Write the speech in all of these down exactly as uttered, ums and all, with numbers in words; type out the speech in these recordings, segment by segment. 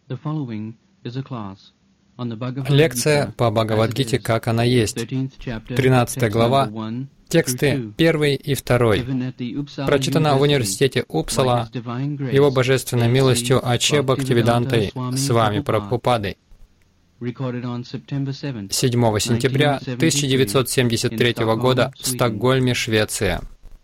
Лекция по Бхагавад-гите, как она есть. тринадцатая глава, тексты первый и второй. Прочитана в университете Упсала, его божественной милостью Аче Бхактивидантой, с вами Прабхупадой. седьмого сентября тысяча девятьсот семьдесят третьего года в Стокгольме, Швеция.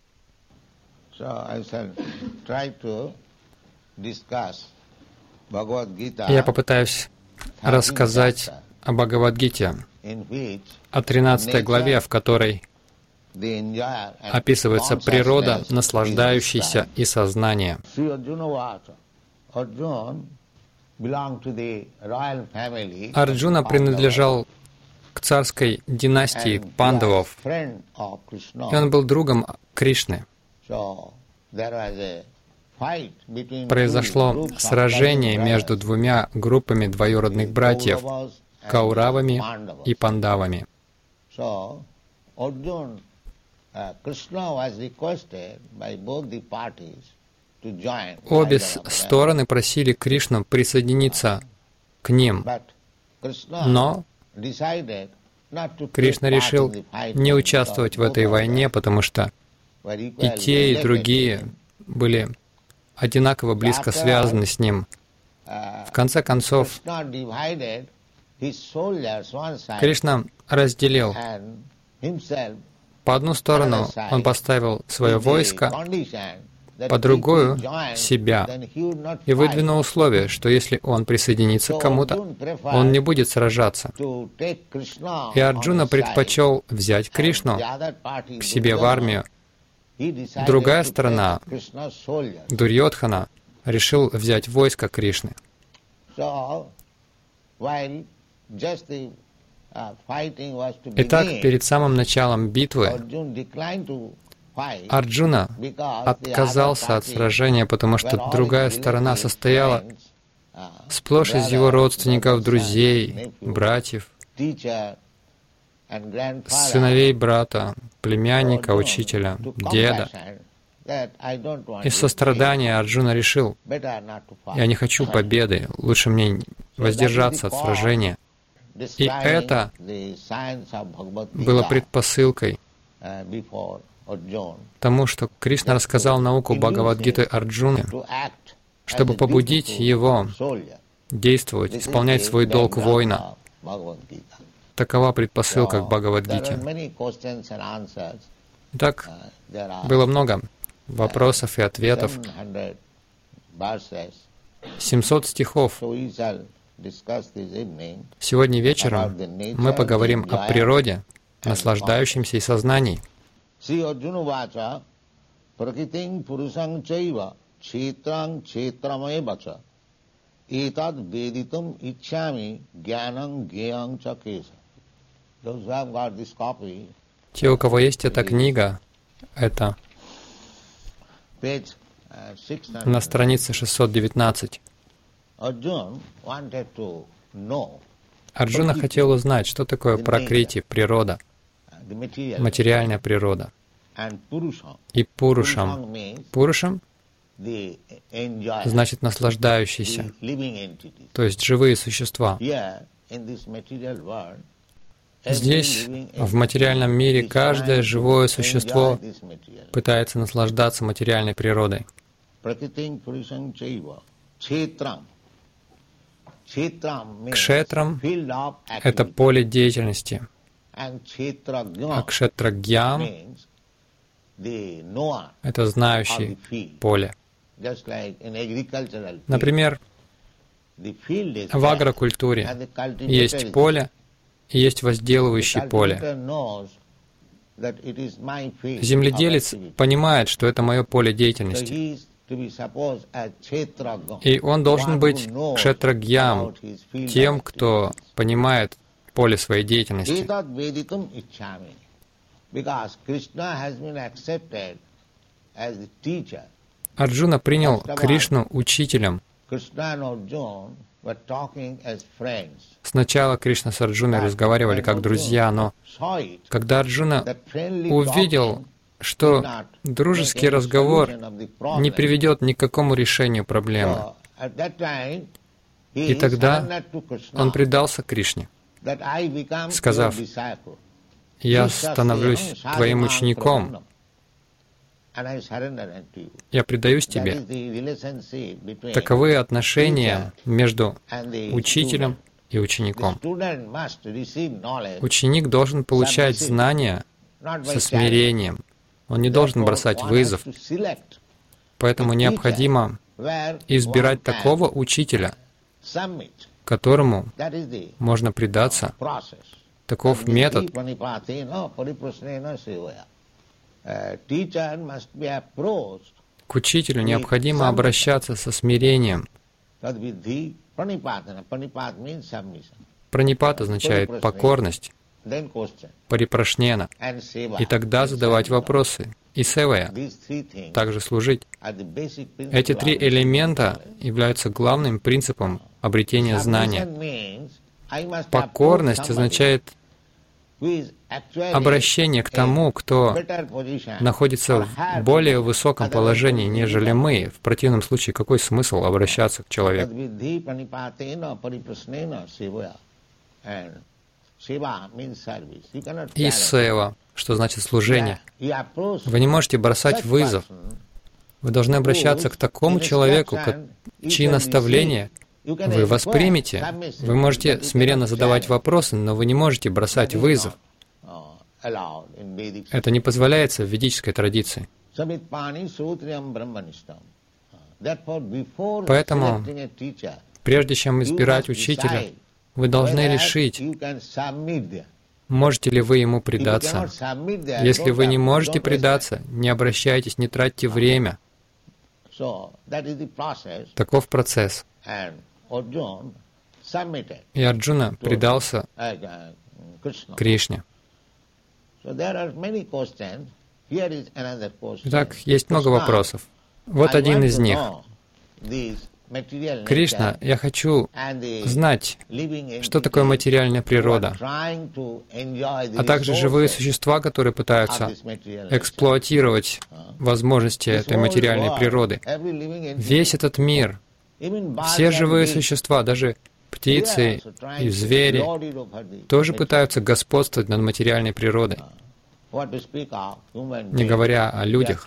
Я попытаюсь рассказать о Бхагавад-гите, о тринадцатой главе, в которой описывается природа, наслаждающаяся и сознание. Арджуна принадлежал к царской династии пандавов, и он был другом Кришны. Произошло сражение между двумя группами двоюродных братьев, Кауравами и Пандавами. Обе стороны просили Кришну присоединиться к ним, но Кришна решил не участвовать в этой войне, потому что и те, и другие были одинаково близко связаны с ним. В конце концов, Кришна разделил. По одну сторону он поставил свое войско, по другую — себя, и выдвинул условие, что если он присоединится к кому-то, он не будет сражаться. И Арджуна предпочел взять Кришну к себе в армию. Другая сторона, Дурьодхана, решил взять войско Кришны. Итак, перед самым началом битвы Арджуна отказался от сражения, потому что другая сторона состояла сплошь из его родственников, друзей, братьев, сыновей брата, племянника, учителя, деда. Из сострадания Арджуна решил: я не хочу победы, лучше мне воздержаться от сражения. И это было предпосылкой тому, что Кришна рассказал науку Бхагавад-гиты Арджуне, чтобы побудить его действовать, исполнять свой долг воина. Такова предпосылка к Бхагавад-гите. Итак, было много вопросов и ответов. семьсот стихов. Сегодня вечером мы поговорим о природе, наслаждающемся и сознании. Те, у кого есть эта книга, это на странице шестьсот девятнадцать. Арджуна хотел узнать, что такое пракрити, природа, материальная природа, и пурушам. Пурушам значит наслаждающийся, то есть живые существа. Здесь, в материальном мире, каждое живое существо пытается наслаждаться материальной природой. Кшетрам — это поле деятельности, а кшетрагьям — это знающий поле. Например, в агрокультуре есть поле и есть возделывающее поле. Земледелец понимает, что это мое поле деятельности. И он должен быть кшетрагьям, тем, кто понимает поле своей деятельности. Арджуна принял Кришну учителем. Сначала Кришна с Арджуной разговаривали как друзья, но когда Арджуна увидел, что дружеский разговор не приведет ни к какому решению проблемы, И тогда он предался Кришне, сказав: «Я становлюсь твоим учеником, я предаюсь тебе». Таковы отношения между учителем и учеником. Ученик должен получать знания со смирением. Он не должен бросать вызов. Поэтому необходимо избирать такого учителя, которому можно предаться. Таков метод. К учителю необходимо обращаться со смирением. Пранипат означает покорность, парипрашнена, и тогда задавать вопросы. И севая, также служить. Эти три элемента являются главным принципом обретения знания. Покорность означает обращение к тому, кто находится в более высоком положении, нежели мы. В противном случае, какой смысл обращаться к человеку? И сева, что значит служение. Вы не можете бросать вызов. Вы должны обращаться к такому человеку, чьи наставления вы воспримете. Вы можете смиренно задавать вопросы, но вы не можете бросать вызов. Это не позволяется в ведической традиции. Поэтому, прежде чем избирать учителя, вы должны решить, можете ли вы ему предаться. Если вы не можете предаться, не обращайтесь, не тратьте время. Таков процесс. И Арджуна предался Кришне. Итак, есть много вопросов. Вот один из них. Кришна, я хочу знать, что такое материальная природа, а также живые существа, которые пытаются эксплуатировать возможности этой материальной природы. Весь этот мир, все живые существа, даже птицы и звери, тоже пытаются господствовать над материальной природой, не говоря о людях.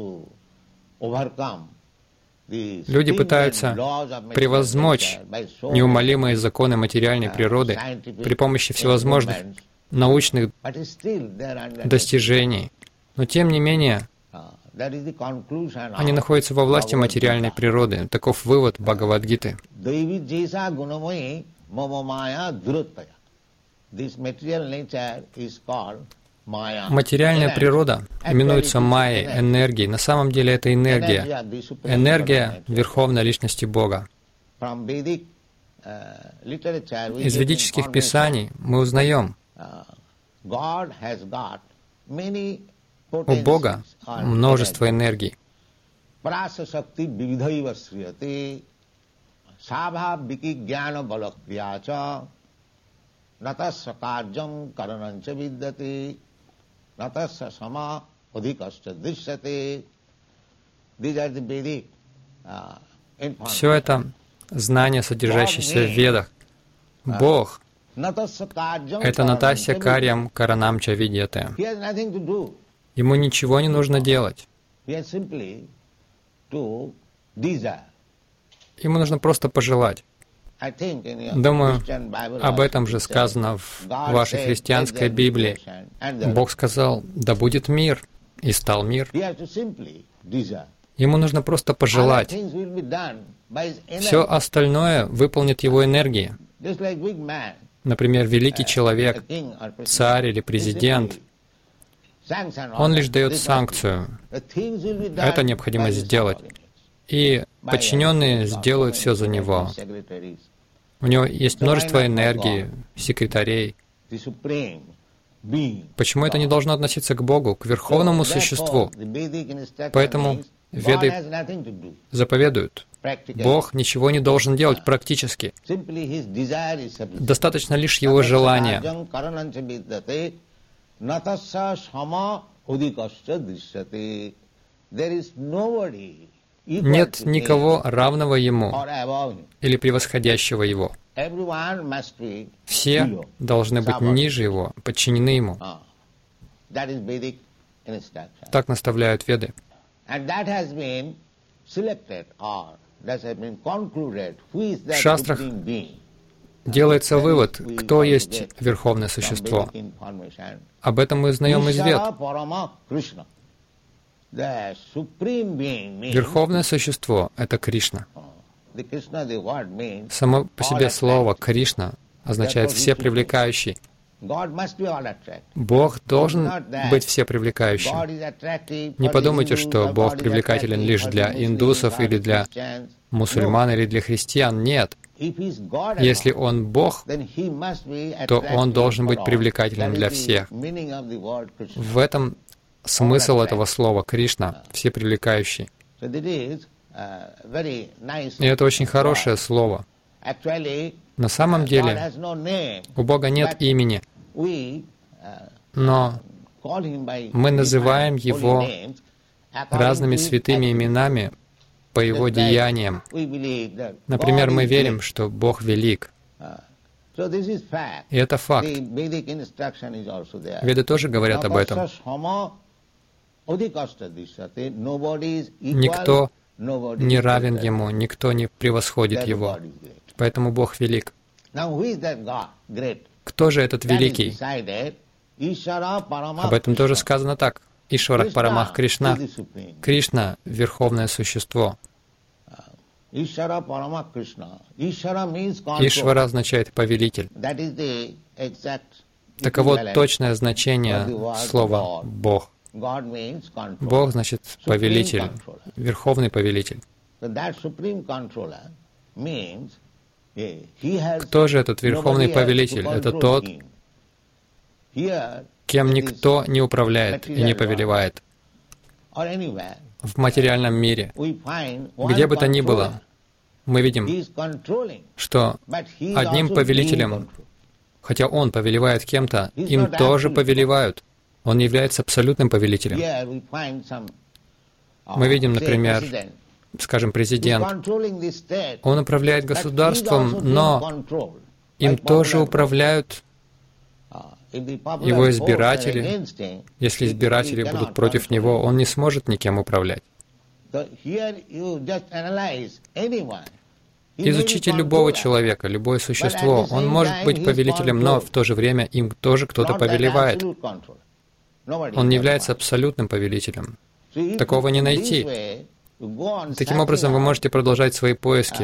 Люди пытаются превозмочь неумолимые законы материальной природы при помощи всевозможных научных достижений. Но тем не менее, они находятся во власти материальной природы. Таков вывод Бхагавад-гиты. Материальная природа именуется майей, энергией. На самом деле это энергия. Энергия Верховной Личности Бога. Из ведических писаний мы узнаем, у Бога множество энергий. Все это знание, содержащееся в Ведах. Бог — это Натасья Карьям Каранам Ча Видьяте. Ему ничего не нужно делать. Ему нужно просто пожелать. Думаю, об этом же сказано в вашей христианской Библии. Бог сказал: «Да будет мир», и стал мир. Ему нужно просто пожелать. Все остальное выполнит его энергия. Например, великий человек, царь или президент, он лишь дает санкцию. Это необходимо сделать. И подчиненные сделают все за него. У него есть множество энергии, секретарей. Почему это не должно относиться к Богу, к Верховному Существу? Поэтому Веды заповедуют: Бог ничего не должен делать практически. Достаточно лишь Его желания. Нет никого равного Ему или превосходящего Его. Все должны быть ниже Его, подчинены Ему. Так наставляют Веды. В шастрах делается вывод, кто есть Верховное Существо. Об этом мы узнаем из Вед. Верховное Существо — это Кришна. Само по себе слово «Кришна» означает «всепривлекающий». Бог должен быть всепривлекающим. Не подумайте, что Бог привлекателен лишь для индусов или для мусульман или для христиан. Нет. Если Он Бог, то Он должен быть привлекательным для всех. В этом смысл этого слова «Кришна», всепривлекающий. И это очень хорошее слово. На самом деле, у Бога нет имени, но мы называем Его разными святыми именами по Его деяниям. Например, мы верим, что Бог велик. И это факт. Веды тоже говорят об этом. Никто не равен Ему, никто не превосходит Его. Поэтому Бог велик. Кто же этот великий? Об этом тоже сказано так. Ишварах Парамах Кришна. Кришна — Верховное Существо. Ишвара означает «повелитель». Таково точное значение слова «Бог». Бог значит «повелитель», «верховный повелитель». Кто же этот верховный повелитель? Это тот, кем никто не управляет и не повелевает. В материальном мире, где бы то ни было, мы видим, что одним повелителем, хотя он повелевает кем-то, им тоже повелевают. Он не является абсолютным повелителем. Мы видим, например, скажем, президент. Он управляет государством, но им тоже управляют его избиратели. Если избиратели будут против него, он не сможет никем управлять. Изучите любого человека, любое существо. Он может быть повелителем, но в то же время им тоже кто-то повелевает. Он не является абсолютным повелителем. Такого не найти. Таким образом, вы можете продолжать свои поиски,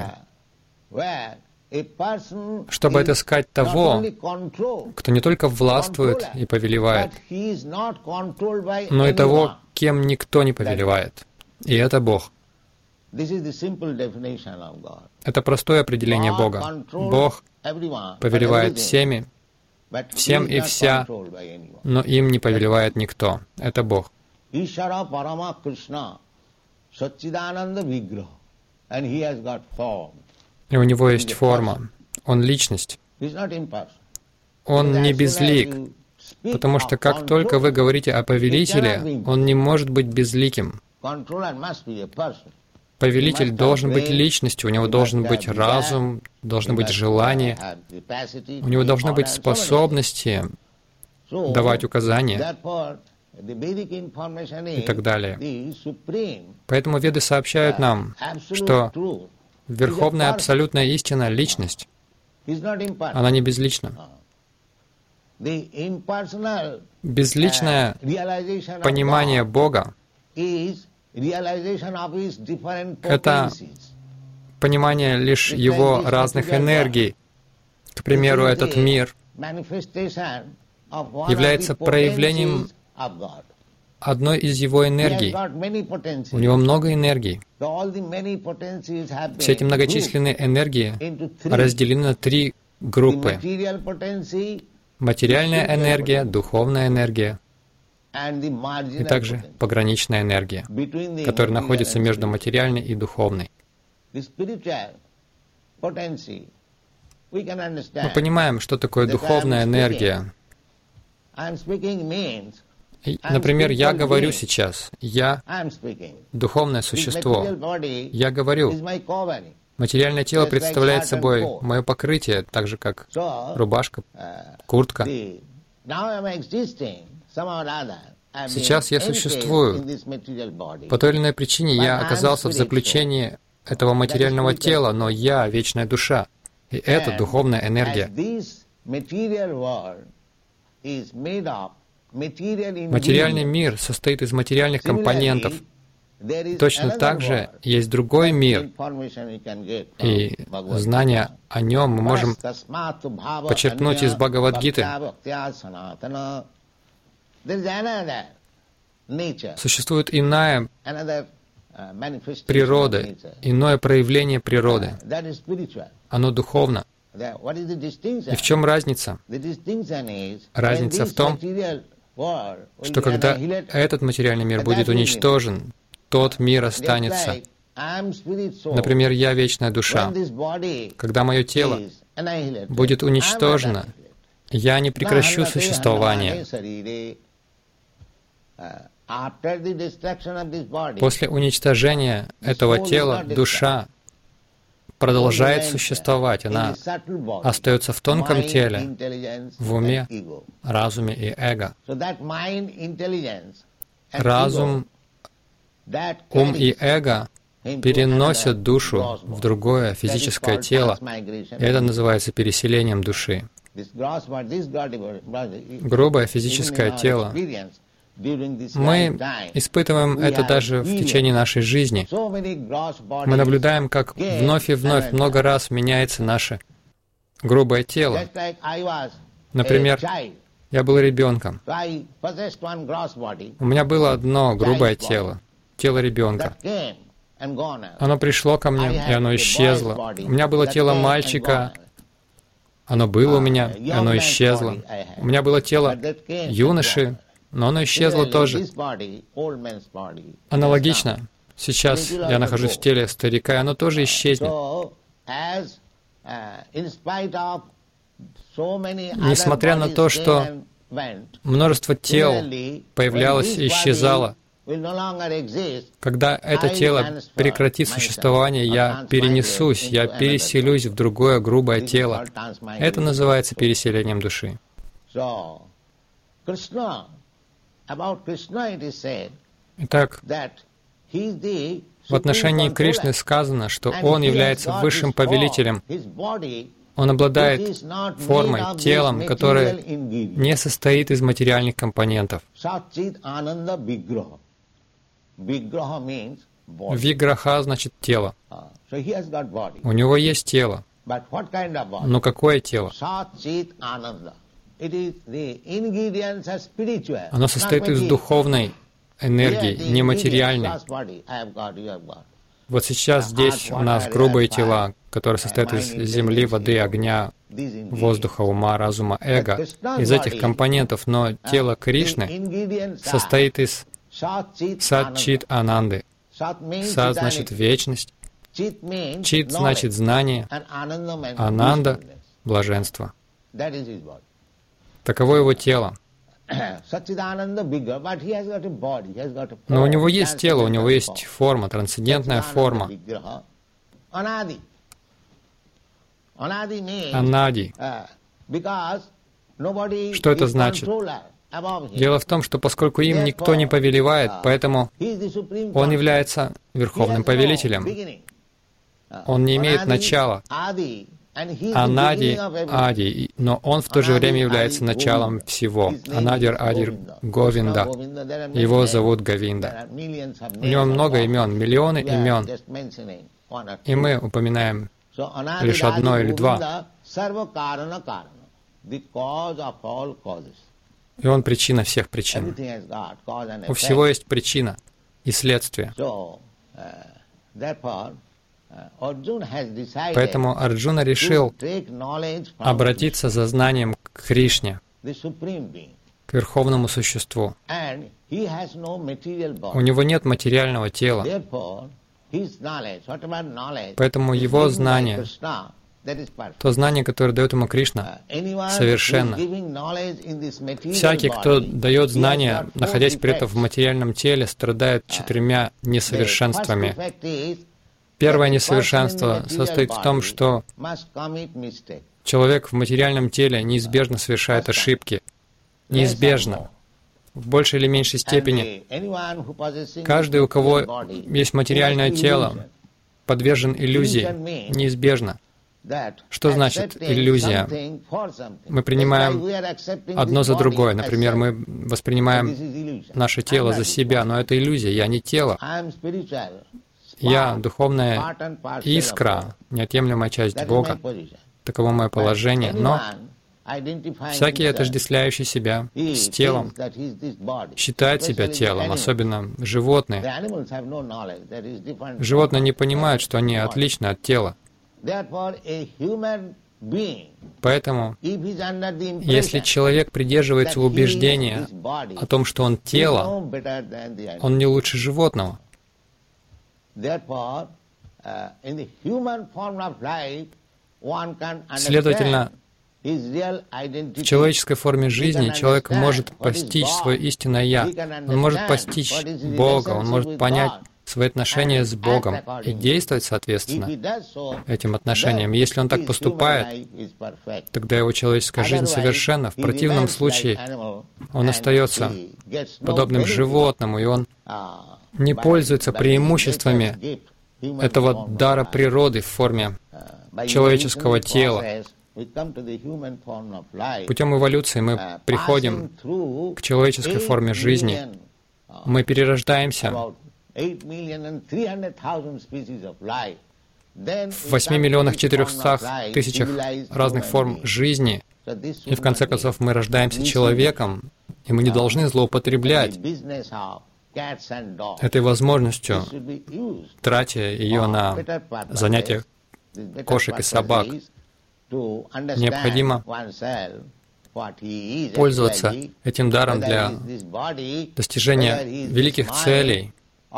чтобы отыскать того, кто не только властвует и повелевает, но и того, кем никто не повелевает. И это Бог. Это простое определение Бога. Бог повелевает всеми, всем и вся, но им не повелевает никто. Это Бог. И у Него есть форма. Он личность. Он не безлик, потому что как только вы говорите о повелителе, Он не может быть безликим. Повелитель должен быть личностью, у него должен быть разум, должно быть желание, у него должны быть способности давать указания и так далее. Поэтому Веды сообщают нам, что Верховная Абсолютная Истина — Личность. Она не безлична. Безличное понимание Бога — это понимание лишь Его разных энергий. К примеру, этот мир является проявлением одной из Его энергий. У Него много энергий. Все эти многочисленные энергии разделены на три группы. Материальная энергия, духовная энергия и также пограничная энергия, которая находится между материальной и духовной. Мы понимаем, что такое духовная энергия. И, например, я говорю сейчас, я духовное существо, я говорю, материальное тело представляет собой мое покрытие, так же как рубашка, куртка. Сейчас я существую. По той или иной причине я оказался в заключении этого материального тела, но я — вечная душа. И это духовная энергия. Материальный мир состоит из материальных компонентов. Точно так же есть другой мир, и знание о нем мы можем почерпнуть из Бхагавад-гиты. Существует иная природа, иное проявление природы. Оно духовно. И в чем разница? Разница в том, что когда этот материальный мир будет уничтожен, тот мир останется. Например, я — вечная душа. Когда мое тело будет уничтожено, я не прекращу существование. После уничтожения этого тела душа продолжает существовать. Она остается в тонком теле, в уме, разуме и эго. Разум, ум и эго переносят душу в другое физическое тело, и это называется переселением души. Грубое физическое тело. Мы испытываем это даже в течение нашей жизни. Мы наблюдаем, как вновь и вновь много раз меняется наше грубое тело. Например, я был ребенком. У меня было одно грубое тело, тело ребенка. Оно пришло ко мне, и оно исчезло. У меня было тело мальчика, оно было у меня, и оно исчезло. У меня было тело юноши, но оно исчезло тоже. Аналогично, сейчас я нахожусь в теле старика, и оно тоже исчезнет. Несмотря на то, что множество тел появлялось и исчезало, когда это тело прекратит существование, я перенесусь, я переселюсь в другое грубое тело. Это называется переселением души. Итак, в отношении Кришны сказано, что Он является высшим повелителем. Он обладает формой, телом, которое не состоит из материальных компонентов. Виграха значит тело. У него есть тело. Но какое тело? Оно состоит из духовной энергии, нематериальной. Вот сейчас здесь у нас грубые тела, которые состоят из земли, воды, огня, воздуха, ума, разума, эго, из этих компонентов, но тело Кришны состоит из Сат Чит Ананды. Сат значит вечность, Чит значит знание, Ананда — блаженство. Таково его тело. Но у него есть тело, у него есть форма, трансцендентная форма. Анади. Что это значит? Дело в том, что поскольку им никто не повелевает, поэтому он является верховным повелителем. Он не имеет начала. Анади, Ади, но он в то же время является началом всего. Анадир, Адир, Говинда. Его зовут Говинда. У него много имен, миллионы имен. И мы упоминаем лишь одно или два. И он причина всех причин. У всего есть причина и следствие. Поэтому Арджуна решил обратиться за знанием к Кришне, к Верховному Существу. У него нет материального тела, поэтому его знание То знание, которое дает ему Кришна, совершенно. Всякий, кто дает знания, находясь при этом в материальном теле, страдает четырьмя несовершенствами. Первое несовершенство состоит в том, что человек в материальном теле неизбежно совершает ошибки. Неизбежно. В большей или меньшей степени. Каждый, у кого есть материальное тело, подвержен иллюзии. Неизбежно. Что значит иллюзия? Мы принимаем одно за другое. Например, мы воспринимаем наше тело за себя, но это иллюзия. Я не тело. Я духовная искра, неотъемлемая часть Бога. Таково мое положение. Но всякий, отождествляющий себя с телом, считает себя телом, особенно животные. Животные не понимают, что они отличны от тела. Поэтому, если человек придерживается убеждения о том, что он тело, он не лучше животного. Следовательно, в человеческой форме жизни человек может постичь свое истинное «Я». Он может постичь Бога, он может понять свои отношения с Богом и действовать соответственно этим отношениям. Если он так поступает, тогда его человеческая жизнь совершенна. В противном случае он остается подобным животному, и он не пользуется преимуществами этого дара природы в форме человеческого тела. Путем эволюции мы приходим к человеческой форме жизни. Мы перерождаемся в восьми миллионах четырехстах тысячах разных форм жизни, и в конце концов мы рождаемся человеком, и мы не должны злоупотреблять этой возможностью, тратя ее на занятия кошек и собак. Необходимо пользоваться этим даром для достижения великих целей.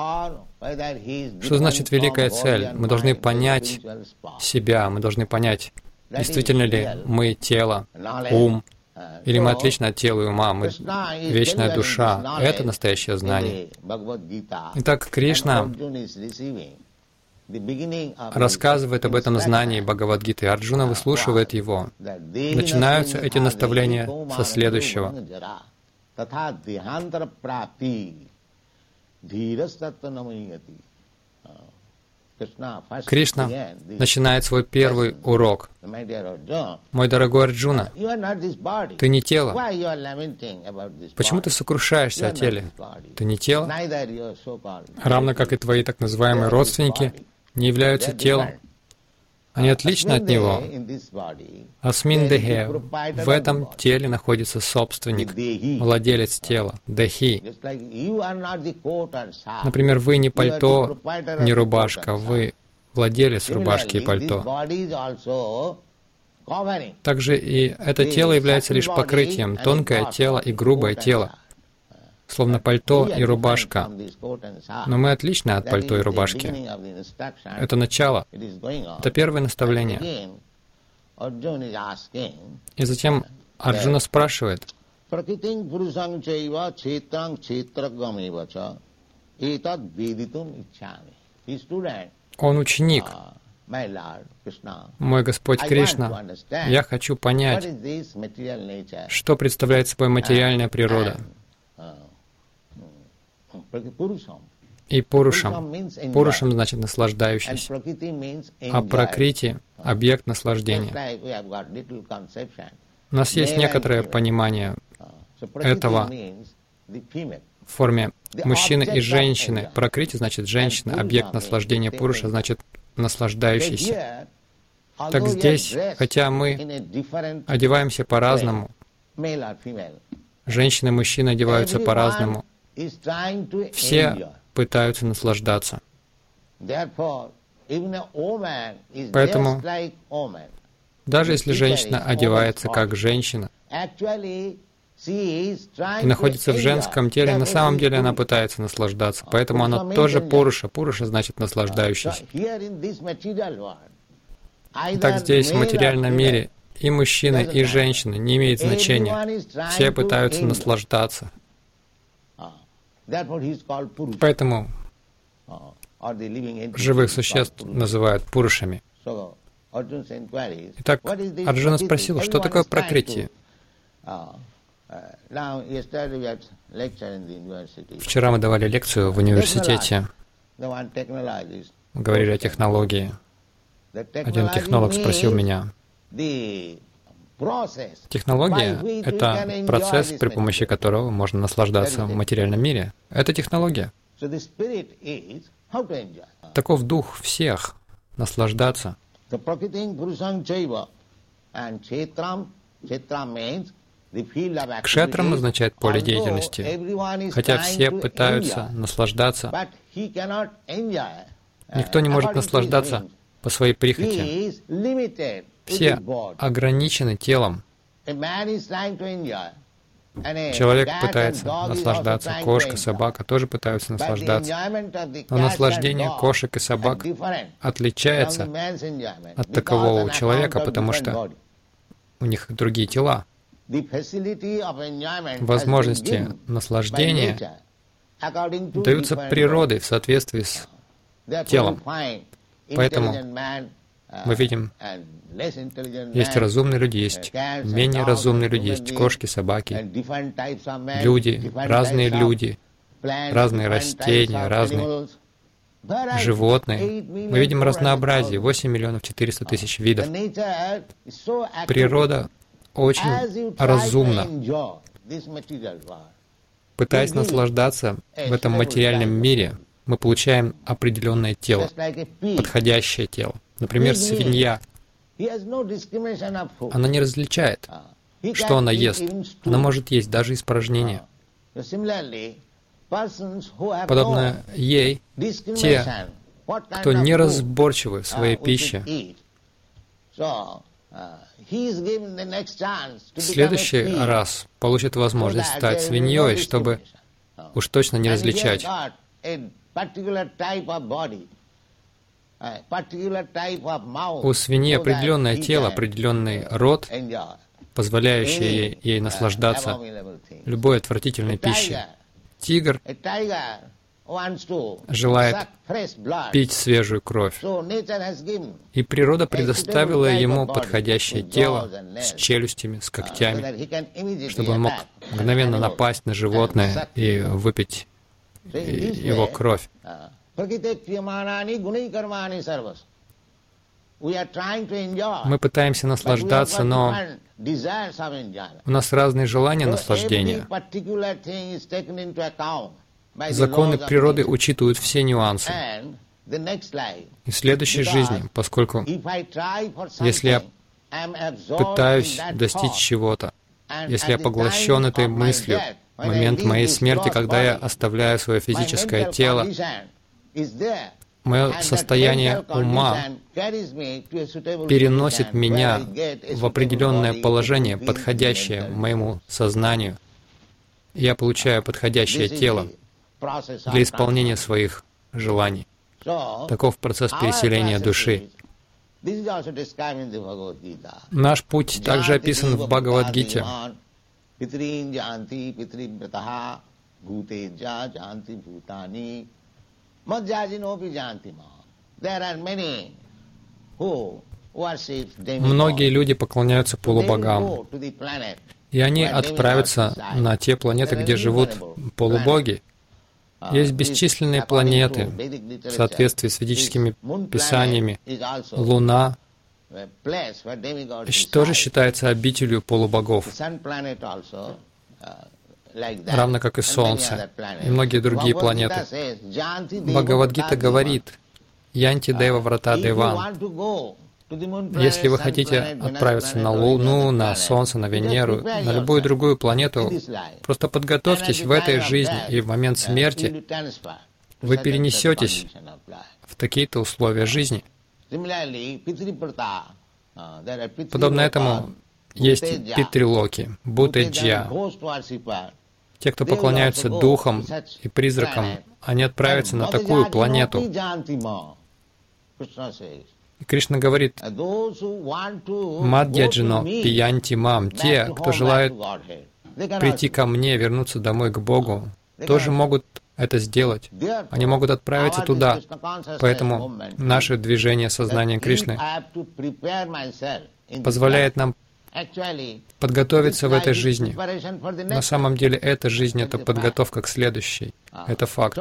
Что значит великая цель? Мы должны понять себя, мы должны понять, действительно ли мы тело, ум, или мы отличны от тела и ума, мы вечная душа. Это настоящее знание. Итак, Кришна рассказывает об этом знании Бхагавад-гиты. Арджуна выслушивает его. Начинаются эти наставления со следующего. Кришна начинает свой первый урок. Мой дорогой Арджуна, ты не тело. Почему ты сокрушаешься о теле? Ты не тело? Равно как и твои так называемые родственники не являются телом. Они отличны от него. Асмин дехе. В этом теле находится собственник, владелец тела, дехи. Например, вы не пальто, не рубашка, вы владелец рубашки и пальто. Также и это тело является лишь покрытием, тонкое тело и грубое тело, словно пальто и рубашка. Но мы отличны от пальто и рубашки. Это начало. Это первое наставление. И затем Арджуна спрашивает, он ученик, мой Господь Кришна, я хочу понять, что представляет собой материальная природа. И Пурушам. Пурушам значит наслаждающийся. А Пракрити — объект наслаждения. У нас есть некоторое понимание этого в форме мужчины и женщины. Пракрити значит женщина, объект наслаждения. Пуруша значит наслаждающийся. Так здесь, хотя мы одеваемся по-разному, женщины и мужчины одеваются по-разному, все пытаются наслаждаться. Поэтому, даже если женщина одевается как женщина и находится в женском теле, на самом деле она пытается наслаждаться. Поэтому она тоже Пуруша. Пуруша значит наслаждающийся. Так здесь, в материальном мире, и мужчины, и женщины, не имеет значения. Все пытаются наслаждаться. Поэтому живых существ называют пурушами. Итак, Арджуна спросил, что такое пракрити? Вчера мы давали лекцию в университете, говорили о технологии. Один технолог спросил меня, технология — это процесс, при помощи которого можно наслаждаться в материальном мире. Это технология. Таков дух всех — наслаждаться. Кшетрам означает поле деятельности. Хотя все пытаются наслаждаться, никто не может наслаждаться по своей прихоти. Все ограничены телом. Человек пытается наслаждаться, кошка, собака тоже пытаются наслаждаться. Но наслаждение кошек и собак отличается от такового человека, потому что у них другие тела. Возможности наслаждения даются природой в соответствии с телом. Поэтому мы видим, есть разумные люди, есть менее разумные люди, есть кошки, собаки, люди, разные люди, разные растения, разные животные. Мы видим разнообразие, восемь миллионов четыреста тысяч видов. Природа очень разумна. Пытаясь наслаждаться в этом материальном мире, мы получаем определенное тело, подходящее тело. Например, свинья. Она не различает, что она ест. Она может есть даже испражнения. Подобно ей, те, кто неразборчивы в своей пище, в следующий раз получат возможность стать свиньей, чтобы уж точно не различать. У свиньи определенное тело, определенный рот, позволяющий ей, ей наслаждаться любой отвратительной пищей. Тигр желает пить свежую кровь. И природа предоставила ему подходящее тело с челюстями, с когтями, чтобы он мог мгновенно напасть на животное и выпить его кровь. Мы пытаемся наслаждаться, но у нас разные желания наслаждения. Законы природы учитывают все нюансы. И в следующей жизни, поскольку если я пытаюсь достичь чего-то, если я поглощен этой мыслью, в момент моей смерти, когда я оставляю свое физическое тело, мое состояние ума переносит меня в определенное положение, подходящее моему сознанию. Я получаю подходящее тело для исполнения своих желаний. Таков процесс переселения души. Наш путь также описан в Бхагавад-гите. Многие люди поклоняются полубогам, и они отправятся на те планеты, где живут полубоги. Есть бесчисленные планеты в соответствии с ведическими писаниями. Луна тоже считается обителью полубогов, равно как и Солнце и многие другие планеты. Бхагавад-гита говорит: «Янти дева врата деван». Если вы хотите отправиться на Луну, на Солнце, на Венеру, на любую другую планету, просто подготовьтесь в этой жизни, и в момент смерти вы перенесетесь в такие-то условия жизни. Подобно этому есть питрилоки, бутеджья. Те, кто поклоняются духам и призракам, они отправятся на такую планету. И Кришна говорит: «Мадьяджино пиянти мам». Те, кто желает прийти ко мне, вернуться домой к Богу, тоже могут это сделать. Они могут отправиться туда. Поэтому наше движение сознания Кришны позволяет нам подготовиться в этой жизни. На самом деле, эта жизнь — это подготовка к следующей. Это факт.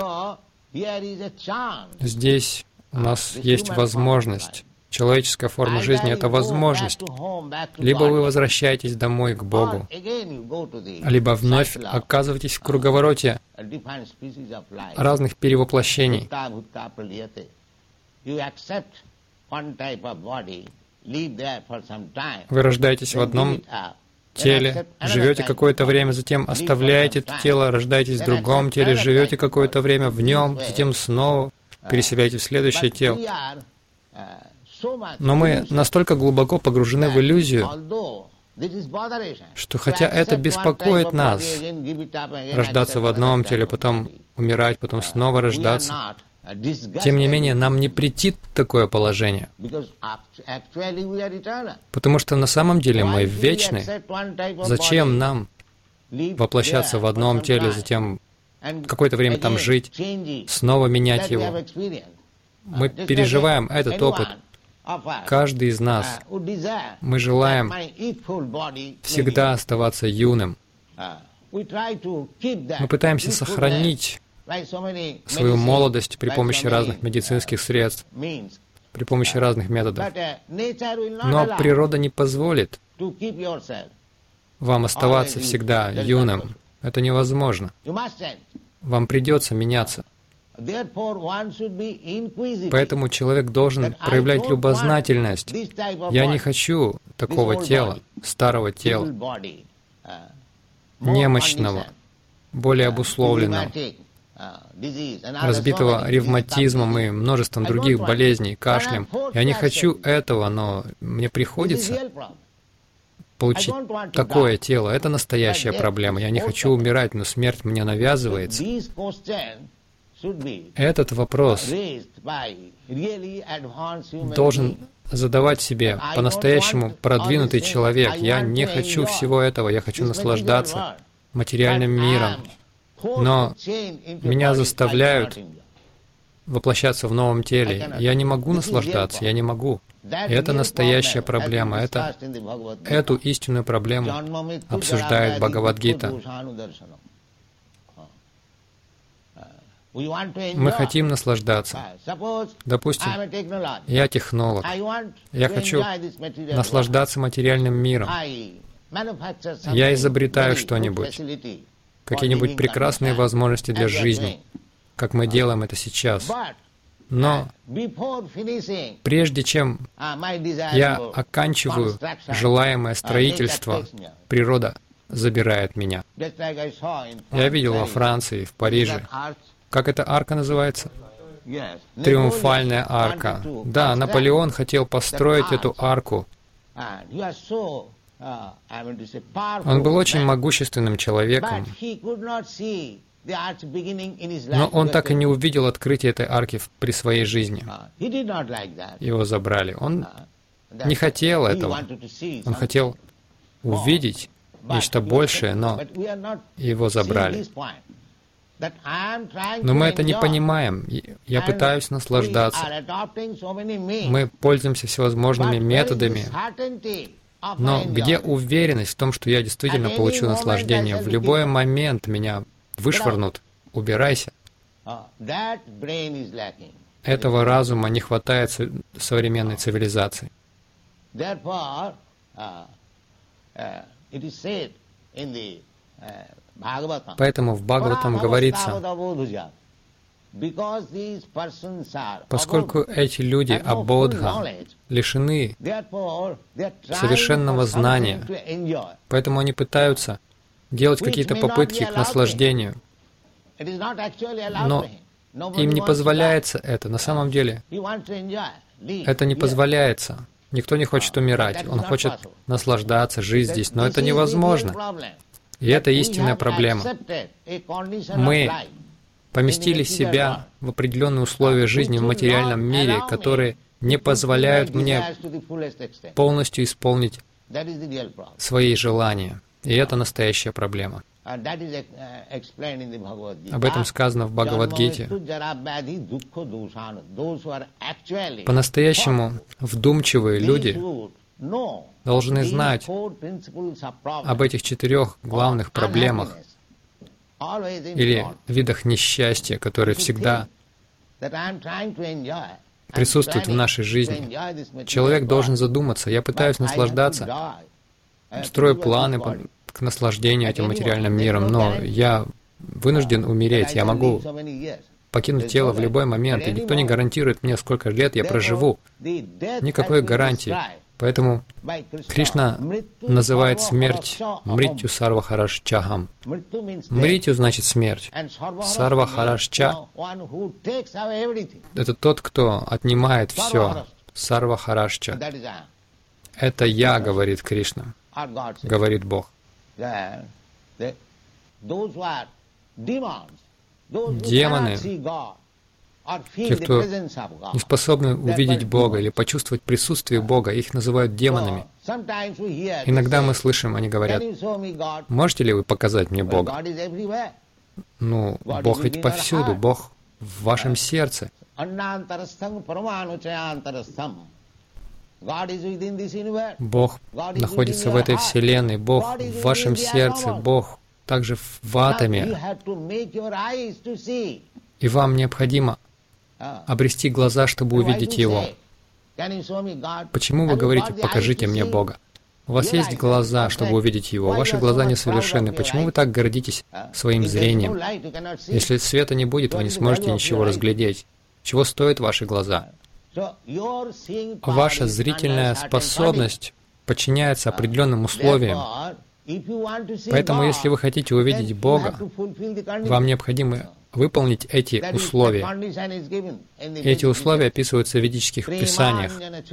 Здесь у нас есть возможность. Человеческая форма жизни — это возможность. Либо вы возвращаетесь домой к Богу, либо вновь оказываетесь в круговороте разных перевоплощений. Вы рождаетесь в одном теле, живете какое-то время, затем оставляете это тело, рождаетесь в другом теле, живете какое-то время в нем, затем снова переселяетесь в следующее тело. Но мы настолько глубоко погружены в иллюзию, что хотя это беспокоит нас, рождаться в одном теле, потом умирать, потом снова рождаться, тем не менее, нам не претит такое положение, потому что на самом деле мы вечны. Зачем нам воплощаться в одном теле, затем какое-то время там жить, снова менять его? Мы переживаем этот опыт. Каждый из нас, мы желаем всегда оставаться юным. Мы пытаемся сохранить свою молодость при помощи разных медицинских средств, при помощи разных методов. Но природа не позволит вам оставаться всегда юным. Это невозможно. Вам придется меняться. Поэтому человек должен проявлять любознательность. Я не хочу такого тела, старого тела, немощного, более обусловленного, разбитого ревматизмом и множеством других болезней, кашлем. Я не хочу этого, но мне приходится получить такое тело. Это настоящая проблема. Я не хочу умирать, но смерть мне навязывается. Этот вопрос должен задавать себе по-настоящему продвинутый человек. Я не хочу всего этого, я хочу наслаждаться материальным миром. Но меня заставляют воплощаться в новом теле. Я не могу наслаждаться, я не могу. И это настоящая проблема. Это, эту истинную проблему обсуждает Бхагавад-гита. Мы хотим наслаждаться. Допустим, я технолог. Я хочу наслаждаться материальным миром. Я изобретаю что-нибудь, какие-нибудь прекрасные возможности для жизни, как мы делаем это сейчас. Но прежде чем я оканчиваю желаемое строительство, природа забирает меня. Я видел во Франции, в Париже. Как эта арка называется? Триумфальная арка. Да, Наполеон хотел построить эту арку. Он был очень могущественным человеком, но он так и не увидел открытие этой арки при своей жизни. Его забрали. Он не хотел этого. Он хотел увидеть нечто большее, но его забрали. Но мы это не понимаем. Я пытаюсь наслаждаться. Мы пользуемся всевозможными методами. Но где уверенность в том, что я действительно получу наслаждение? В любой момент меня вышвырнут. Убирайся. Этого разума не хватает современной цивилизации. Поэтому в Бхагаватам говорится, поскольку эти люди абодха лишены совершенного знания, поэтому они пытаются делать какие-то попытки к наслаждению, но им не позволяется это. На самом деле, это не позволяется. Никто не хочет умирать. Он хочет наслаждаться, жить здесь, но это невозможно. И это истинная проблема. Мы поместили себя в определенные условия жизни в материальном мире, которые не позволяют мне полностью исполнить свои желания. И это настоящая проблема. Об этом сказано в Бхагавад-гите. По-настоящему вдумчивые люди должны знать об этих четырех главных проблемах или видах несчастья, которые всегда присутствуют в нашей жизни. Человек должен задуматься: я пытаюсь наслаждаться, строю планы к наслаждению этим материальным миром, но я вынужден умереть, я могу покинуть тело в любой момент, и никто не гарантирует мне, сколько лет я проживу. Никакой гарантии. Поэтому Кришна называет смерть мритью сарвахарашчахам. Мритью значит смерть. Сарвахарашча — это тот, кто отнимает все. Сарвахарашча. Это я, говорит Кришна, говорит Бог. Демоны, те, кто не способны увидеть Бога или почувствовать присутствие Бога, их называют демонами. Иногда мы слышим, они говорят: можете ли вы показать мне Бога? Ну, Бог ведь повсюду, Бог в вашем сердце. Бог находится в этой вселенной, Бог в вашем сердце, Бог также в атоме. И вам необходимо обрести глаза, чтобы увидеть Его. Почему вы говорите: покажите мне Бога? У вас есть глаза, чтобы увидеть Его. Ваши глаза несовершенны. Почему вы так гордитесь своим зрением? Если света не будет, вы не сможете ничего разглядеть. Чего стоят ваши глаза? Ваша зрительная способность подчиняется определенным условиям. Поэтому, если вы хотите увидеть Бога, вам необходимо выполнить эти условия. Эти условия описываются в ведических писаниях.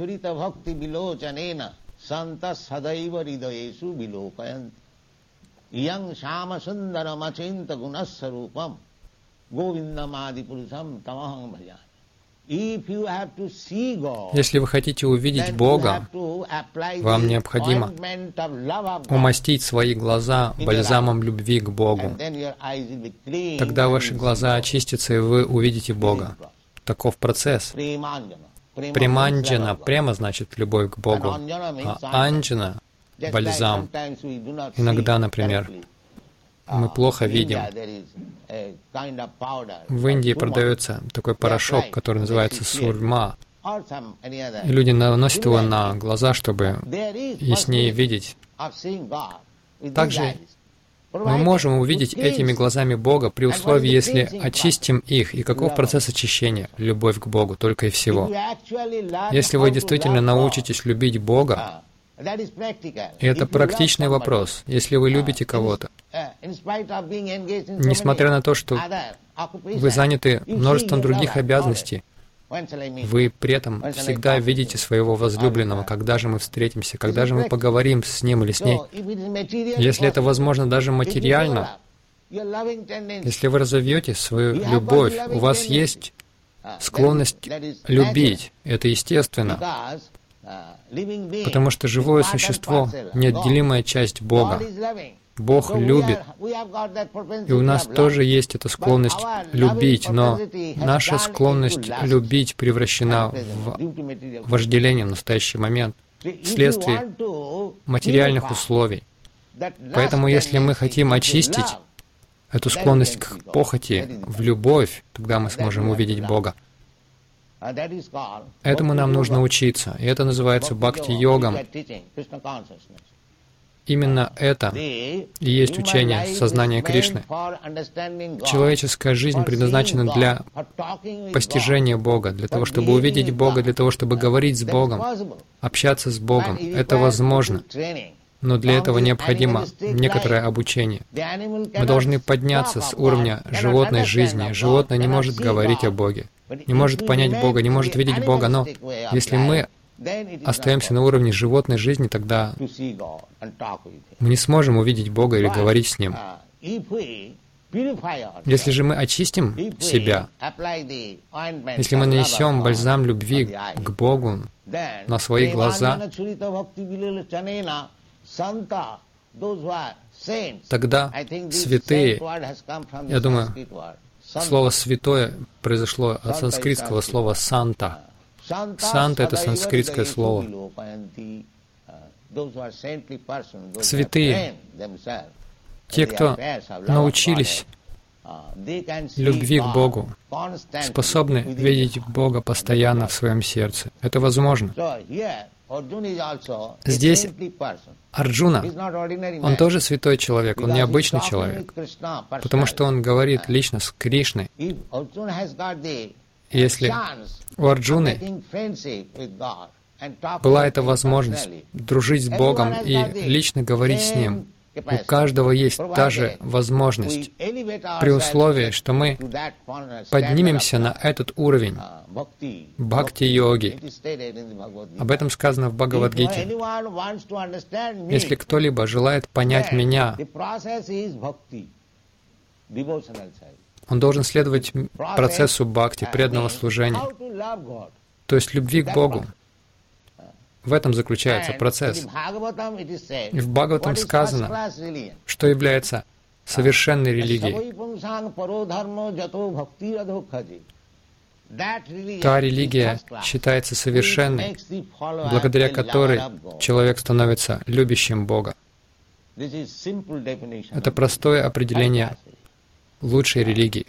Если вы хотите увидеть Бога, вам необходимо умастить свои глаза бальзамом любви к Богу. Тогда ваши глаза очистятся, и вы увидите Бога. Таков процесс. Приманджана — према значит любовь к Богу, а анджана — бальзам. Иногда, например, мы плохо видим. В Индии продается такой порошок, который называется сурма. И люди наносят его на глаза, чтобы яснее видеть. Также мы можем увидеть этими глазами Бога при условии, если очистим их. И каков процесс очищения? Любовь к Богу, только и всего. Если вы действительно научитесь любить Бога, и это практичный вопрос. Если вы любите кого-то, несмотря на то, что вы заняты множеством других обязанностей, вы при этом всегда видите своего возлюбленного, когда же мы встретимся, когда же мы поговорим с ним или с ней. Если это возможно даже материально, если вы разовьете свою любовь, у вас есть склонность любить, это естественно. Потому что живое существо — неотделимая часть Бога. Бог любит. И у нас тоже есть эта склонность любить, но наша склонность любить превращена в вожделение в настоящий момент вследствие материальных условий. Поэтому если мы хотим очистить эту склонность к похоти в любовь, тогда мы сможем увидеть Бога. Этому нам нужно учиться, и это называется бхакти-йогом. Именно это и есть учение сознания Кришны. Человеческая жизнь предназначена для постижения Бога, для того, чтобы увидеть Бога, для того, чтобы говорить с Богом, общаться с Богом. Это возможно. Но для этого необходимо некоторое обучение. Мы должны подняться с уровня животной жизни. Животное не может говорить о Боге, не может понять Бога, не может видеть Бога, но если мы остаемся на уровне животной жизни, тогда мы не сможем увидеть Бога или говорить с Ним. Если же мы очистим себя, если мы нанесем бальзам любви к Богу на свои глаза, тогда святые, я думаю, слово «святое» произошло от санскритского слова «санта». «Санта» — это санскритское слово. Святые, те, кто научились любви к Богу, способны видеть Бога постоянно в своем сердце. Это возможно. Здесь Арджуна, он тоже святой человек, он необычный человек, потому что он говорит лично с Кришной. Если у Арджуны была эта возможность дружить с Богом и лично говорить с Ним, у каждого есть та же возможность, при условии, что мы поднимемся на этот уровень бхакти-йоги. Об этом сказано в Бхагавад-гите. Если кто-либо желает понять меня, он должен следовать процессу бхакти, преданного служения, то есть любви к Богу. В этом заключается процесс. И в Бхагаватам сказано, что является совершенной религией. Та религия считается совершенной, благодаря которой человек становится любящим Бога. Это простое определение лучшей религии.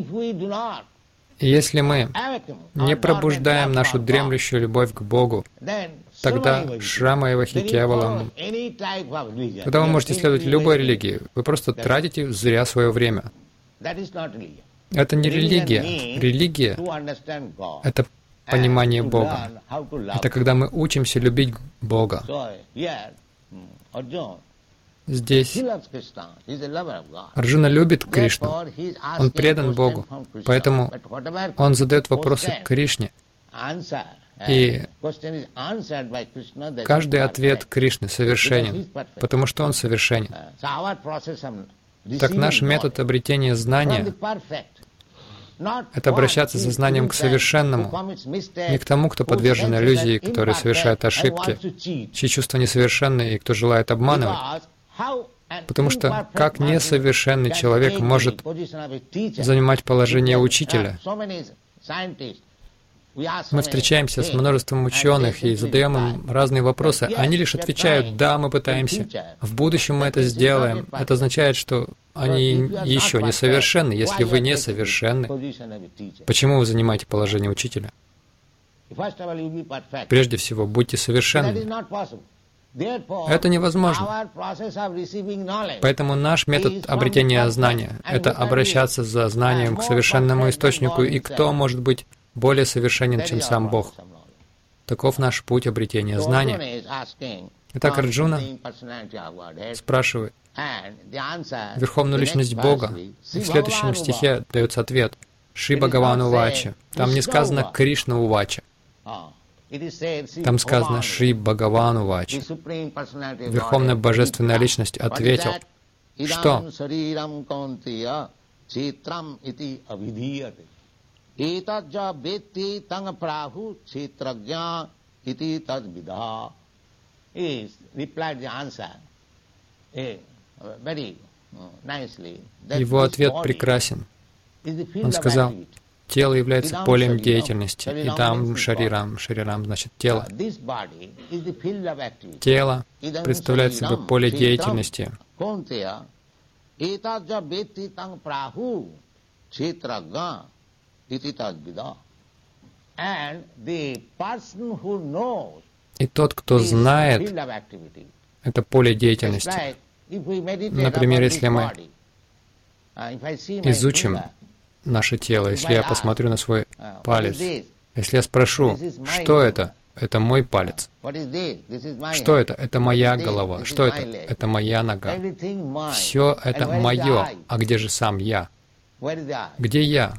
И если мы не пробуждаем нашу дремлющую любовь к Богу, тогда Шрамаевахи Кевалам, тогда вы можете следовать любой религии. Вы просто тратите зря свое время. Это не религия. Религия — это понимание Бога. Это когда мы учимся любить Бога. Здесь Арджуна любит Кришну. Он предан Богу. Поэтому он задает вопросы к Кришне. И каждый ответ Кришны совершенен, потому что он совершенен. Так наш метод обретения знания — это обращаться за знанием к совершенному, не к тому, кто подвержен иллюзии, который совершает ошибки, чьи чувства несовершенны и кто желает обманывать. Потому что как несовершенный человек может занимать положение учителя? Мы встречаемся с множеством ученых и задаем им разные вопросы. Они лишь отвечают: «Да, мы пытаемся. В будущем мы это сделаем». Это означает, что они еще несовершенны. Если вы несовершенны, почему вы занимаете положение учителя? Прежде всего, будьте совершенными. Это невозможно. Поэтому наш метод обретения знания — это обращаться за знанием к совершенному источнику, и кто может быть более совершенен, чем сам Бог. Таков наш путь обретения знания. Итак, Арджуна спрашивает Верховную Личность Бога. И в следующем стихе дается ответ. Шри Бхагавану Увача. Там не сказано Кришна Увача. Там сказано Шри Бхагавану Увача. Верховная Божественная Личность ответил, что Итаджа бетти танг праху читрагья ити тадвида. He replied the answer very nicely. Его ответ прекрасен. Он сказал, тело является полем деятельности. И там шарирам, шарирам значит тело. Тело представляет собой поле деятельности. Итаджа бетти танг праху читрагья. И тот, кто знает это поле деятельности, например, если мы изучим наше тело, если я посмотрю на свой палец, если я спрошу, что это? Это мой палец. Что это? Это моя голова. Что это? Это моя нога. Все это мое. А где же сам я? Где я?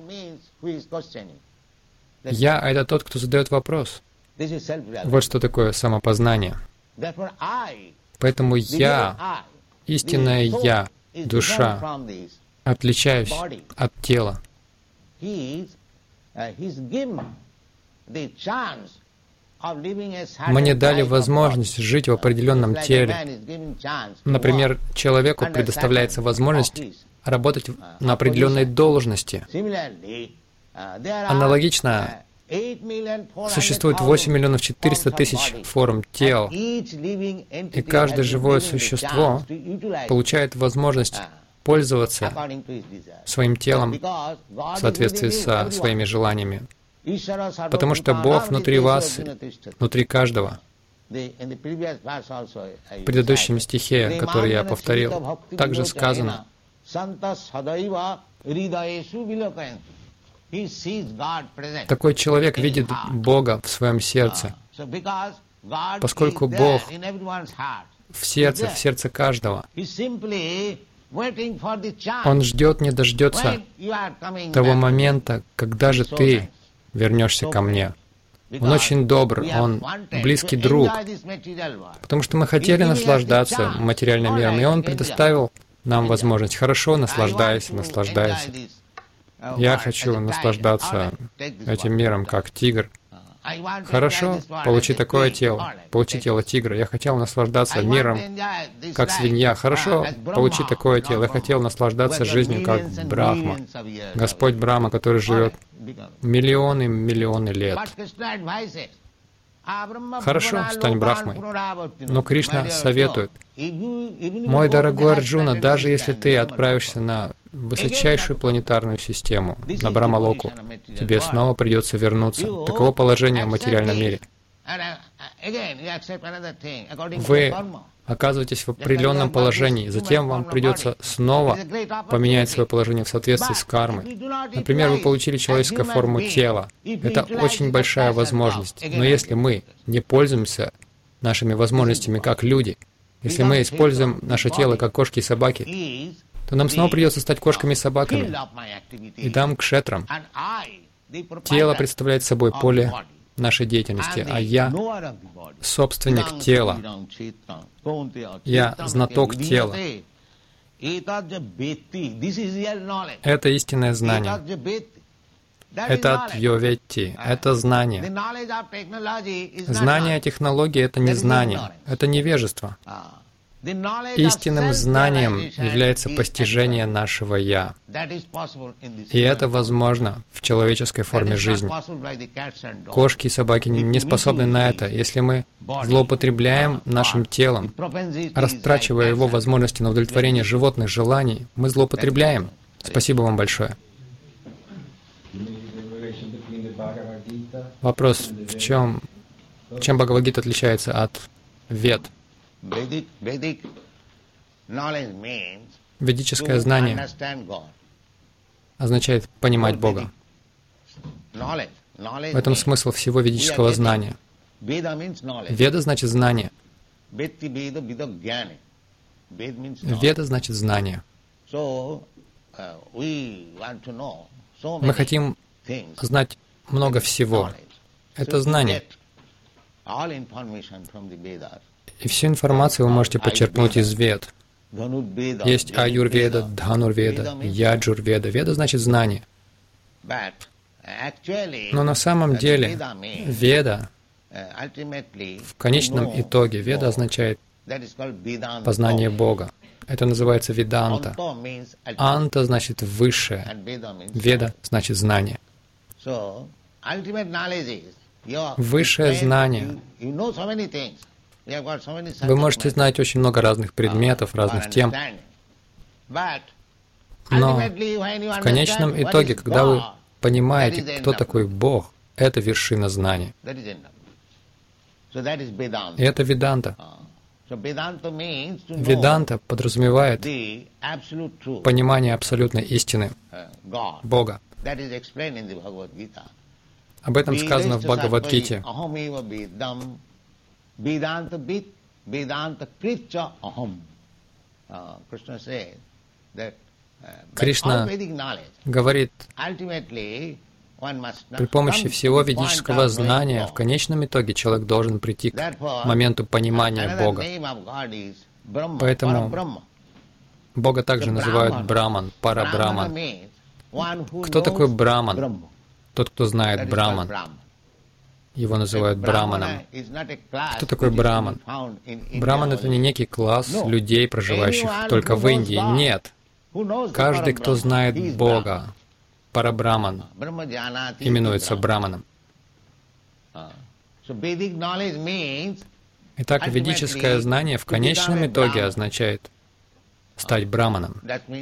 Я — это тот, кто задает вопрос. Вот что такое самопознание. Поэтому я, истинное я, душа, отличаюсь от тела. Мне дали возможность жить в определенном теле. Например, человеку предоставляется возможность работать на определенной должности. Аналогично существует восемь миллионов четыреста тысяч форм тел, и каждое живое существо получает возможность пользоваться своим телом в соответствии со своими желаниями. Потому что Бог внутри вас, внутри каждого. В предыдущем стихе, который я повторил, также сказано: такой человек видит Бога в своем сердце, поскольку Бог в сердце, в сердце каждого. Он ждет, не дождется того момента, когда же ты вернешься ко мне. Он очень добр, Он близкий друг, потому что мы хотели наслаждаться материальным миром, и Он предоставил нам возможность. Хорошо, наслаждайся, наслаждайся. Я хочу наслаждаться этим миром, как тигр. Хорошо, получи такое тело, получи тело тигра. Я хотел наслаждаться миром, как свинья. Хорошо, получи такое тело. Я хотел наслаждаться жизнью, как Брахма. Господь Брахма, который живет миллионы, миллионы лет. Хорошо, стань Брахмой. Но Кришна советует: мой дорогой Арджуна, даже если ты отправишься на высочайшую планетарную систему, на Брахмалоку, тебе снова придется вернуться. Таково положение в материальном мире. Вы оказываетесь в определенном положении, затем вам придется снова поменять свое положение в соответствии с кармой. Например, вы получили человеческую форму тела. Это очень большая возможность. Но если мы не пользуемся нашими возможностями как люди, если мы используем наше тело как кошки и собаки, то нам снова придется стать кошками и собаками. И дам кшетрам. Тело представляет собой поле нашей деятельности, а я собственник тела. Я знаток тела. Это истинное знание. Это от Йоветти, это знание. Знание о технологии — это не знание, это невежество. Истинным знанием является постижение нашего «Я». И это возможно в человеческой форме жизни. Кошки и собаки не способны на это. Если мы злоупотребляем нашим телом, растрачивая его возможности на удовлетворение животных желаний, мы злоупотребляем. Спасибо вам большое. Вопрос: в чем, чем Бхагавад-гита отличается от Вед? Ведическое знание означает понимать Бога. В этом смысл всего ведического знания. Веда значит знание. Веда значит знание. Мы хотим знать много всего. Это знание. И всю информацию вы можете почерпнуть из Вед. Есть Аюрведа, Дханурведа, Яджурведа. Веда значит знание. Но на самом деле Веда, в конечном итоге, Веда означает познание Бога. Это называется Веданта. Анта значит высшее. Веда значит знание. Высшее знание. Вы можете знать очень много разных предметов, разных тем, но в конечном итоге, когда вы понимаете, кто такой Бог, это вершина знания. И это Веданта. Веданта подразумевает понимание абсолютной истины Бога. Об этом сказано в Бхагавад-гите. Кришна говорит, при помощи всего ведического знания в конечном итоге человек должен прийти к моменту понимания Бога. Поэтому Бога также называют Браман, Парабраман. Кто такой Браман? Тот, кто знает Браман. Его называют Браманом. Кто такой Браман? Браман — это не некий класс людей, проживающих только в Индии. Нет. Каждый, кто знает Бога, Парабраман, именуется Браманом. Итак, ведическое знание в конечном итоге означает стать Браманом.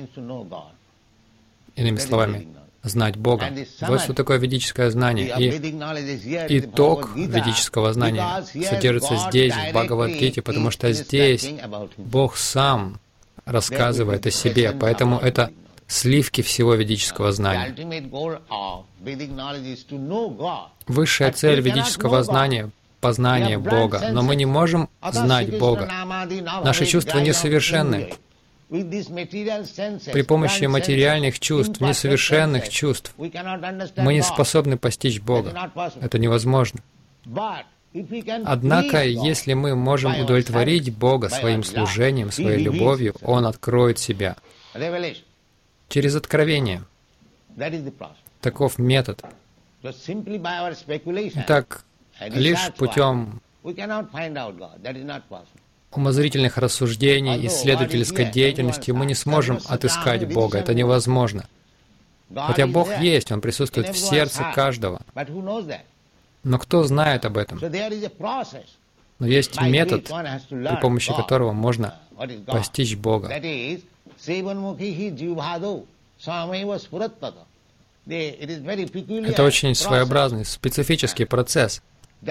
Иными словами, знать Бога. Вот что такое ведическое знание. И итог ведического знания содержится здесь, в Бхагавад-гите, потому что здесь Бог сам рассказывает о себе, поэтому это сливки всего ведического знания. Высшая цель ведического знания — познание Бога, но мы не можем знать Бога. Наши чувства несовершенны. При помощи материальных чувств, несовершенных чувств, мы не способны постичь Бога. Это невозможно. Однако, если мы можем удовлетворить Бога своим служением, своей любовью, Он откроет себя. Через откровение. Таков метод. Итак, лишь путем умозрительных рассуждений, исследовательской деятельности мы не сможем отыскать Бога. Это невозможно. Хотя Бог есть, Он присутствует в сердце каждого. Но кто знает об этом? Но есть метод, при помощи которого можно постичь Бога. Это очень своеобразный, специфический процесс.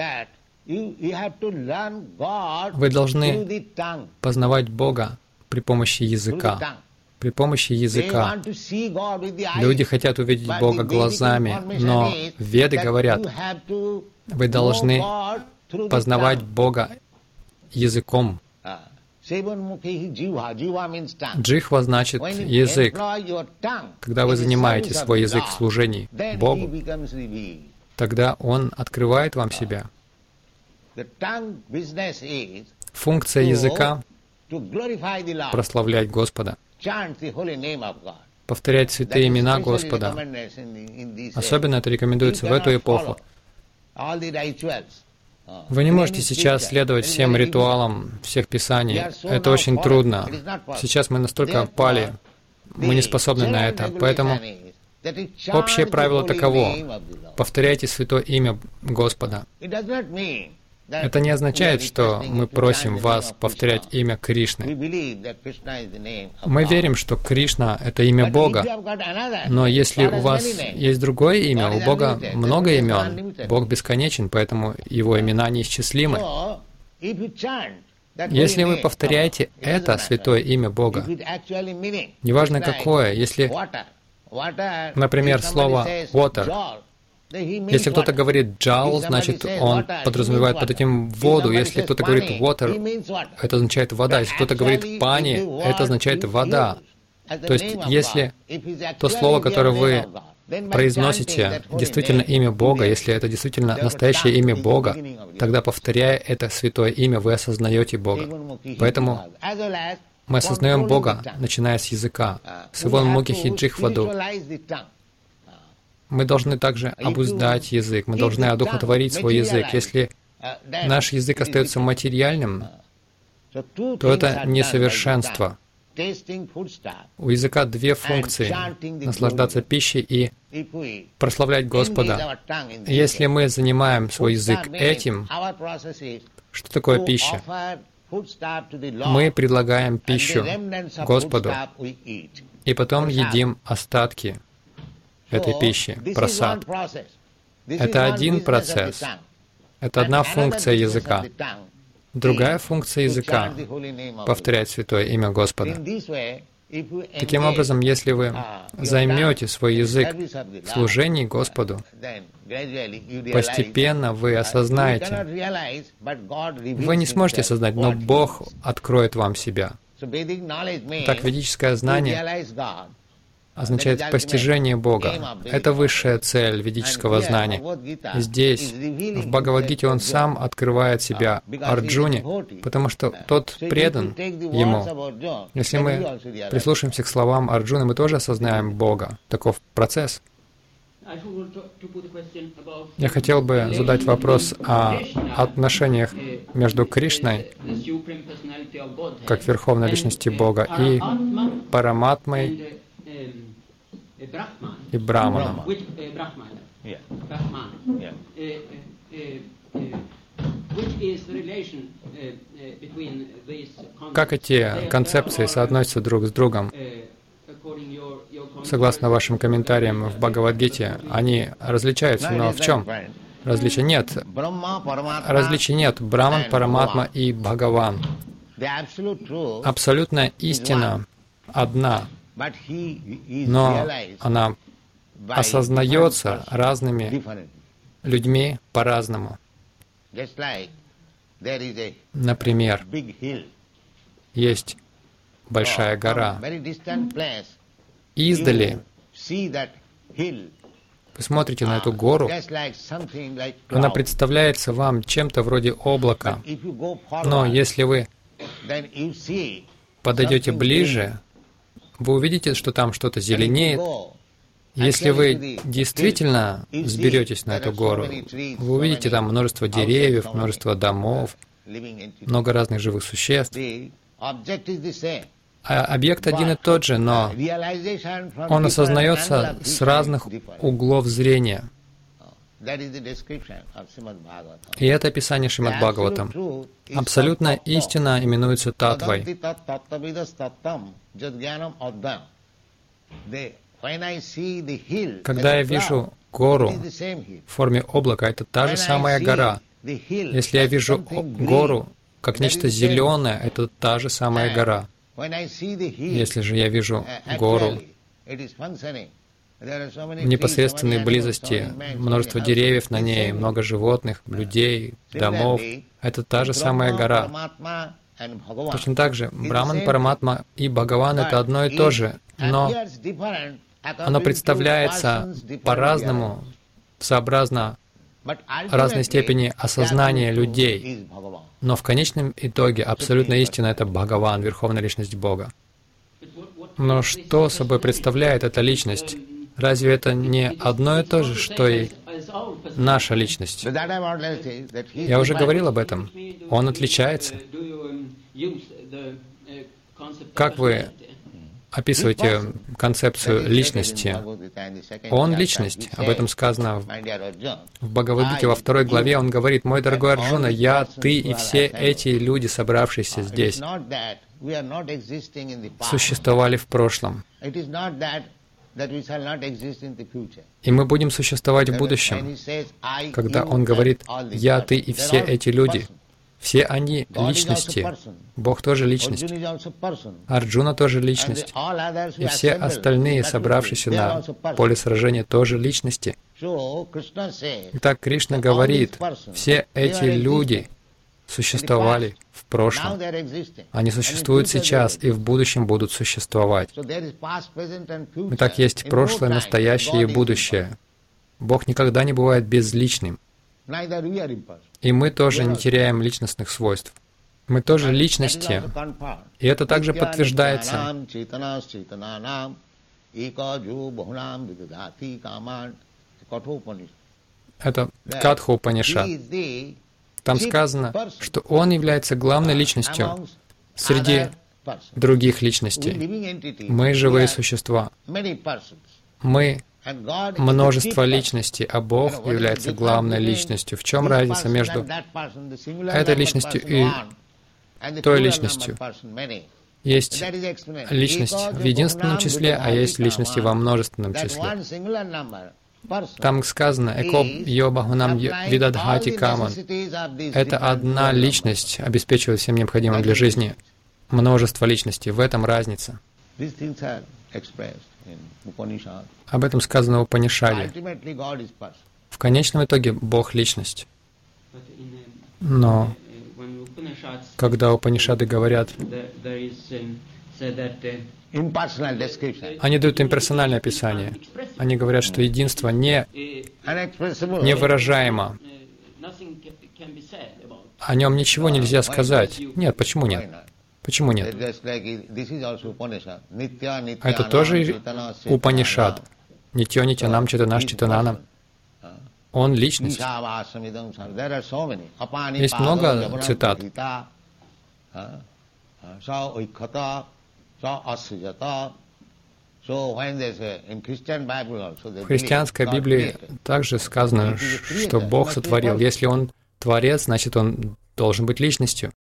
Вы должны познавать Бога при помощи языка. При помощи языка. Люди хотят увидеть Бога глазами, но Веды говорят, вы должны познавать Бога языком. Джихва значит язык. Когда вы занимаете свой язык в служении Богу, тогда Он открывает вам себя. Функция языка — прославлять Господа, повторять святые имена Господа. Особенно это рекомендуется в эту эпоху. Вы не можете сейчас следовать всем ритуалам всех писаний. Это очень трудно. Сейчас мы настолько опали, мы не способны на это. Поэтому общее правило таково: повторяйте святое имя Господа. Это не означает, что мы просим вас повторять имя Кришны. Мы верим, что Кришна — это имя Бога. Но если у вас есть другое имя, у Бога много имен, Бог бесконечен, поэтому Его имена неисчислимы. Если вы повторяете это святое имя Бога, неважно какое, если, например, слово «water», если кто-то говорит «джал», значит, он подразумевает под этим воду. Если кто-то говорит «water», это означает «вода». Если кто-то говорит «пани», это означает «вода». То есть, если то слово, которое вы произносите, действительно имя Бога, если это действительно настоящее имя Бога, тогда, повторяя это святое имя, вы осознаете Бога. Поэтому мы осознаем Бога, начиная с языка. «Сивон мукихи джихваду». Мы должны также обуздать язык, мы должны одухотворить свой язык. Если наш язык остается материальным, то это несовершенство. У языка две функции — наслаждаться пищей и прославлять Господа. Если мы занимаем свой язык этим, что такое пища? Мы предлагаем пищу Господу, и потом едим остатки этой пищи, прасад. Это один процесс. Это одна функция языка. Другая функция языка — повторять святое имя Господа. Таким образом, если вы займете свой язык в служении Господу, постепенно вы осознаете. Вы не сможете осознать, но Бог откроет вам себя. Так, ведическое знание означает постижение Бога. Это высшая цель ведического знания. Здесь, в Бхагавад-гите, он сам открывает себя Арджуне, потому что тот предан ему. Если мы прислушаемся к словам Арджуны, мы тоже осознаем Бога. Таков процесс. Я хотел бы задать вопрос о отношениях между Кришной, как Верховной Личности Бога, и Параматмой и Браманом. Как эти концепции соотносятся друг с другом? Согласно вашим комментариям в Бхагавад-гите, они различаются, но в чем? Различия нет. Различий нет. Браман, Параматма и Бхагаван. Абсолютная истина одна, но она осознается разными людьми по-разному. Например, есть большая гора. Издали вы смотрите на эту гору, она представляется вам чем-то вроде облака. Но если вы подойдете ближе, вы увидите, что там что-то зеленеет. Если вы действительно взберетесь на эту гору, вы увидите там множество деревьев, множество домов, много разных живых существ. А объект один и тот же, но он осознается с разных углов зрения. И это описание Шримад Бхагаватам. Абсолютная истина именуется татвой. Когда я вижу гору в форме облака, это та же самая гора. Если я вижу гору как нечто зеленое, это та же самая гора. Если же я вижу гору в непосредственной близости, множество деревьев на ней, много животных, людей, домов, это та же самая гора. Точно так же Браман, Параматма и Бхагаван — это одно и то же, но оно представляется по-разному, сообразно разной степени осознания людей. Но в конечном итоге абсолютная истина — это Бхагаван, Верховная Личность Бога. Но что собой представляет эта Личность? Разве это не одно и то же, что и наша Личность? Я уже говорил об этом. Он отличается. Как вы описываете концепцию личности? Он — личность. Об этом сказано в Бхагавад-гите во второй главе. Он говорит: «Мой дорогой Арджуна, я, ты и все эти люди, собравшиеся здесь, существовали в прошлом. И мы будем существовать в будущем». Когда он говорит «я, ты и все эти люди», все они личности. Бог тоже личность. Арджуна тоже личность. И все остальные, собравшиеся на поле сражения, тоже личности. Итак, Кришна говорит, все эти люди существовали в прошлом. Они существуют сейчас и в будущем будут существовать. Итак, есть прошлое, настоящее и будущее. Бог никогда не бывает безличным. И мы тоже не теряем личностных свойств. Мы тоже личности. И это также подтверждается. Это Катха Упанишад. Там сказано, что он является главной личностью среди других личностей. Мы живые существа. Мы множество личностей, а Бог является главной личностью. В чем разница между этой личностью и той личностью? Есть личность в единственном числе, а есть личности во множественном числе. Там сказано «Эко йо бахунам видадхати каман». Это одна личность обеспечивает всем необходимым для жизни. Множество личностей. В этом разница. Об этом сказано в Упанишаде. В конечном итоге Бог — личность. Но когда Упанишады говорят, Они дают имперсональное описание. Они говорят, что единство не невыражаемо. О нем ничего нельзя сказать. Нет, почему нет? Почему нет? Это тоже Упанишад. Нитьё нитянам читанаш читананам. Он личность. Есть много цитат. В христианской Библии также сказано, что Бог сотворил. Если Он Творец, значит Он должен быть личностью.